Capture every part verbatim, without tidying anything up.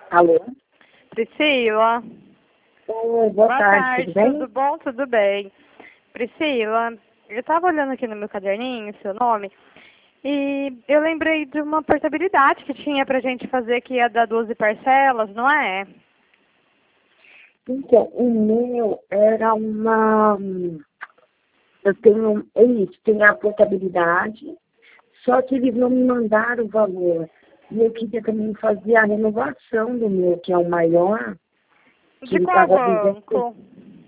Alô? Priscila. Oi, boa, Boa tarde, tarde, tudo bem? tudo bom? Tudo bem. Priscila, eu estava olhando aqui no meu caderninho seu nome e eu lembrei de uma portabilidade que tinha pra gente fazer que ia dar doze parcelas, não é? Então, o meu era uma... Eu tenho, é isso, tem a portabilidade, só que eles não me mandaram o valor. E eu queria também fazer a renovação do meu, que é o maior. Que De ele qual estava banco?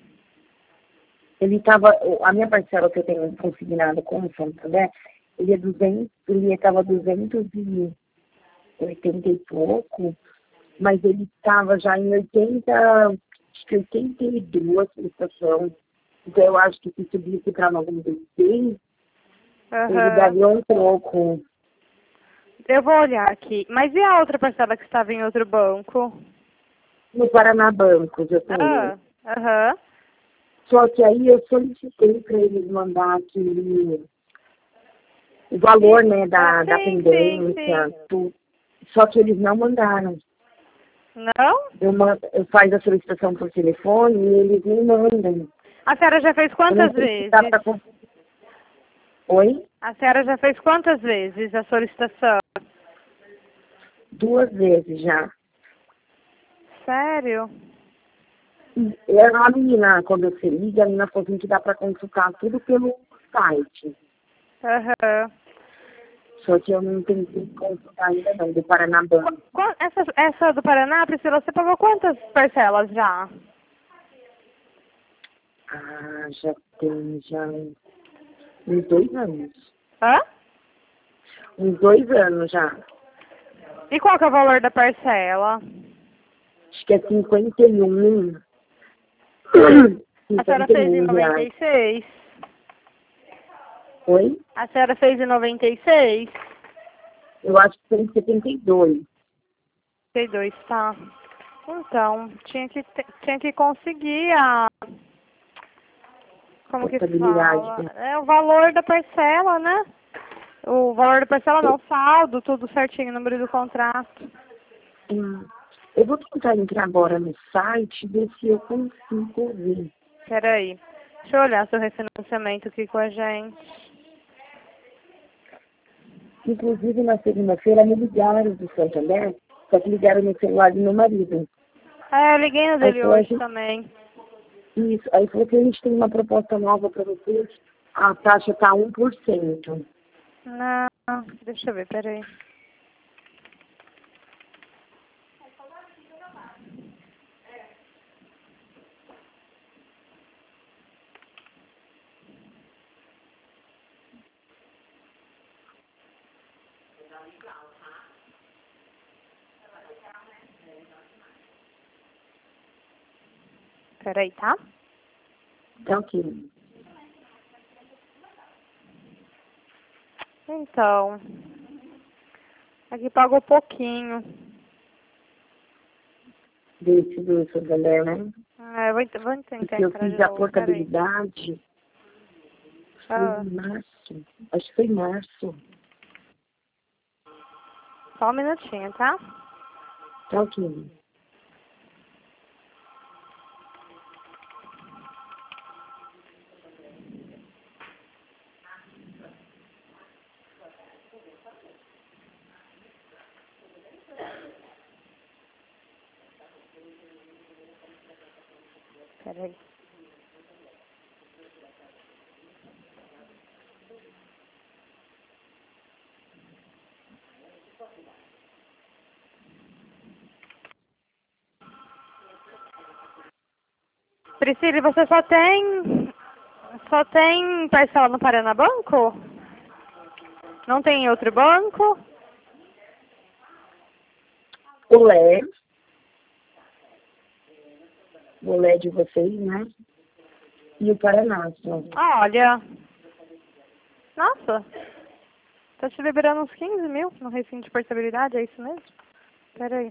Ele estava, a minha parcela que eu tenho consignada com o Santander, ele é duzentos, ele estava duzentos e oitenta e pouco, mas ele estava já em oitenta, acho que oitenta e duas prestação. Então eu acho que se subisse para noventa e seis, ele Aham. daria um troco. Eu vou olhar aqui. Mas e a outra parcela que estava em outro banco? No Paraná Bancos eu tenho. Ah, aham. Só que aí eu solicitei para eles mandar aquele, o valor, né, da, Ah, da sim, sim, pendência, sim. tudo. Só que eles não mandaram. Não? Eu, mando, eu faço a solicitação por telefone e eles me mandam. A senhora já fez Eu quantas não sei se dá vezes? para... Oi? A senhora já fez quantas vezes a solicitação? Duas vezes já. Sério? E era uma menina, quando você liga, a menina falou assim que dá para consultar tudo pelo site. Aham. Só que eu não tentei consultar ainda não, do Paraná Banco. Qu- qu- Essa, essa do Paraná, Priscila, você pagou quantas parcelas já? Ah, já tem já uns dois anos. Hã? Uns dois anos já. E qual que é o valor da parcela? Acho que é cinquenta e um. A senhora cinquenta e fez em um noventa reais. e seis? Oi? A senhora fez em noventa e seis? Eu acho que tem setenta e dois. setenta e dois, tá. Então, tinha que, te- tinha que conseguir a... Como que Portabilidade. fala? É o valor da parcela, né? O valor da parcela não, o saldo, tudo certinho, o número do contrato. Hum, Eu vou tentar entrar agora no site e ver se eu consigo ver. Peraí. Deixa eu olhar seu refinanciamento aqui com a gente. Inclusive, na segunda-feira, me ligaram do Santander, só que ligaram no celular do meu marido. É, eu liguei no Aí dele falou, a hoje gente, também. isso, aí falou que a gente tem uma proposta nova para vocês, a taxa está um por cento. Não, deixa eu ver, peraí. Peraí, tá? Então, ok. Então, aqui pagou pouquinho. Desse do Santander, né? É, eu vou, ent- vou tentar Porque eu entrar de fiz a novo, peraí. portabilidade, foi Ah, em março, acho que foi em março. só um minutinho, tá? Então, ok. Peraí. Priscila, você só tem... Só tem parcela no Paraná Banco? Não tem em outro banco? O Lé, o Lé de vocês, né? E o Paraná, só. Olha... Nossa, tá te liberando uns quinze mil no recinto de portabilidade, é isso mesmo? Peraí.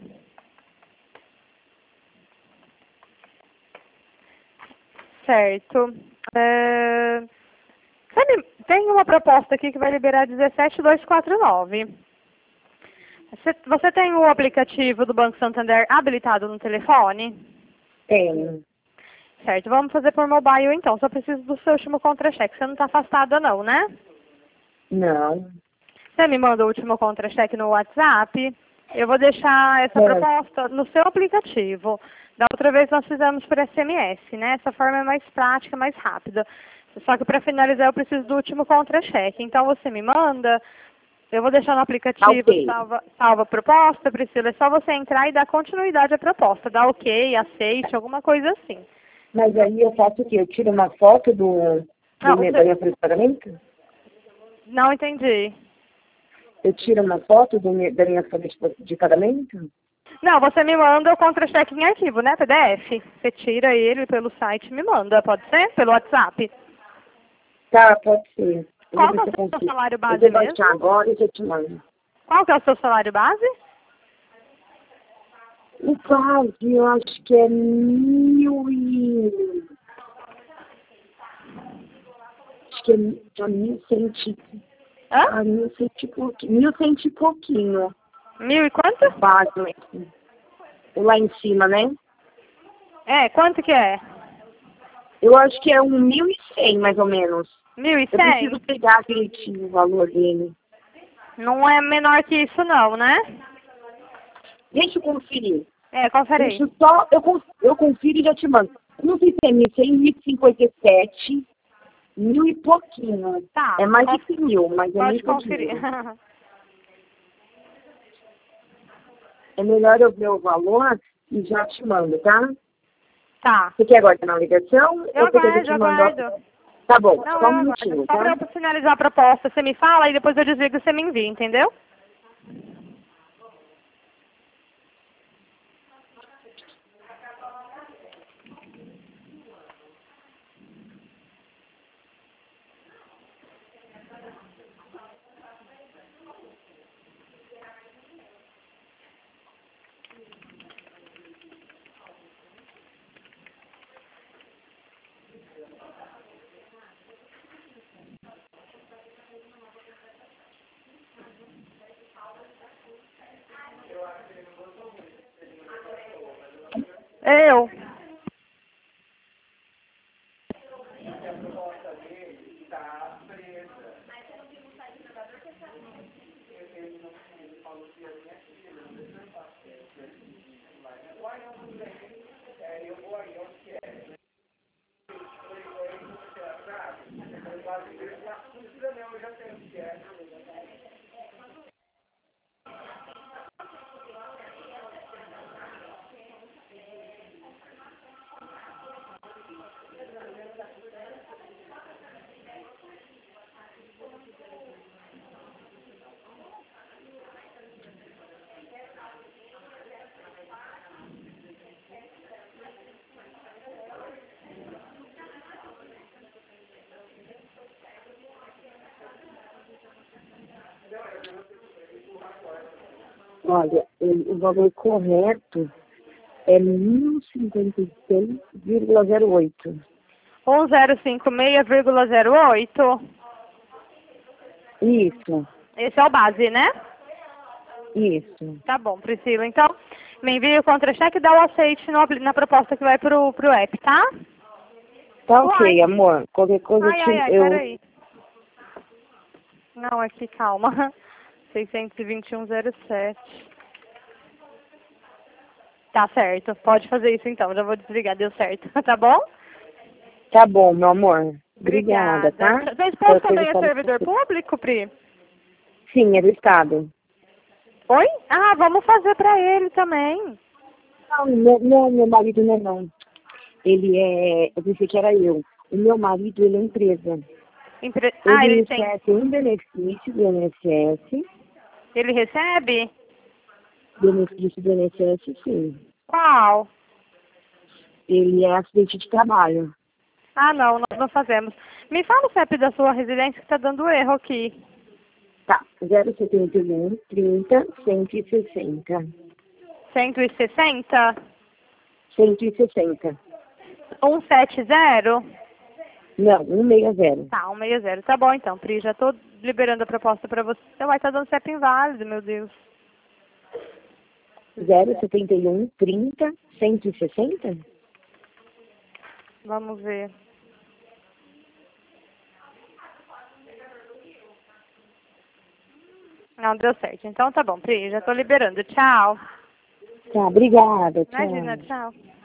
Certo. É... Sabe, tem uma proposta aqui que vai liberar dezessete mil duzentos e quarenta e nove. Você, você tem o aplicativo do Banco Santander habilitado no telefone? Tenho. Certo, vamos fazer por mobile então. Só preciso do seu último contra-cheque. Você não está afastada não, né? Não. Você me manda o último contra-cheque no WhatsApp. Eu vou deixar essa É. proposta no seu aplicativo. Da outra vez nós fizemos por S M S, né? Essa forma é mais prática, mais rápida. Só que para finalizar eu preciso do último contra-cheque. Então você me manda, eu vou deixar no aplicativo, Ok. salva, salva a proposta, Priscila. É só você entrar e dar continuidade à proposta. Dar ok, aceite, alguma coisa assim. Mas aí eu faço o quê? Eu tiro uma foto do, do Não, meu, você... da minha folha de pagamento? Não entendi. Eu tiro uma foto do meu, da minha folha de, de pagamento? Não, você me manda o contra-cheque em arquivo, né? P D F. Você tira ele pelo site e me manda, pode ser? Pelo WhatsApp. Tá, pode ser. Eu vou Qual que ver é se o eu seu consigo. salário Eu base vou mesmo? baixar agora e já te mando. Qual que é o seu salário base? O base, eu acho que é mil e... Acho que é, é mil cento e... Hã? Ah, mil cento e pouquinho. Mil cento e pouquinho. Mil e quanto? Base, mesmo. Lá em cima, né? É, quanto que é? Eu acho que é um mil e cem, mais ou menos. Mil e Eu preciso cem? pegar direitinho o valor dele. Não é menor que isso não, né? Deixa eu conferir. É, confere aí. Deixa eu só... Eu, con- eu confiro e já te mando. Não sei se é mil e cem, mil e cinquenta e sete, mil e pouquinho. Tá. É mais de conf- que mil, mas é mil Pode e conferir. pouquinho. É melhor eu ver o valor e já te mando, tá? Tá. Você quer agora na ligação? Eu Ou você quer que eu aguardo, te eu mando? aguardo. Tá bom, Não, só eu um aguardo. minutinho, Só pra tá? eu finalizar a proposta, você me fala e depois eu desligo e você me envia, entendeu? Eu. Olha, o, o valor correto é mil e cinquenta e seis vírgula zero oito. um zero cinco seis vírgula zero oito. Isso, Esse é o base, né? isso. Tá bom, Priscila. Então, me envia o contra-cheque e dá o aceite no apli- na proposta que vai pro, pro app, tá? Tá Uai. ok, amor. Qualquer coisa eu Ai, ai, te... ai, Eu... peraí. Não, aqui, calma. seiscentos e vinte e um zero sete. Tá certo. Pode fazer isso então. Já vou desligar. Deu certo. Tá bom? Tá bom, meu amor. Obrigada, Obrigada. tá? Seu esposo Qualquer também coisa é fala servidor com você. público, Pri? Sim, é do Estado. Oi? Ah, vamos fazer pra ele também. Não, meu, não, meu marido não é não. Ele é... Eu pensei que era eu. O meu marido, ele é empresa. Empre... Ah, Ele ele tem. recebe um benefício do I N S S. Ele recebe? Benefício do I N S S, sim. Qual? Ele é acidente de trabalho. Ah, não, nós não fazemos. Me fala o C E P da sua residência que tá dando erro aqui. Tá, zero setenta e um, trinta, cento e sessenta. cento e sessenta? cento e sessenta. cento e setenta? Não, cento e sessenta. Tá, cento e sessenta. Tá bom então, Pri. Já tô liberando a proposta pra você. Vai estar dando C E P inválido, meu Deus. zero setenta e um, trinta, cento e sessenta? Vamos ver. Não, deu certo. Então tá bom, Pri, já tô liberando. Tchau. Tá, obrigada. Tchau. Imagina, tchau.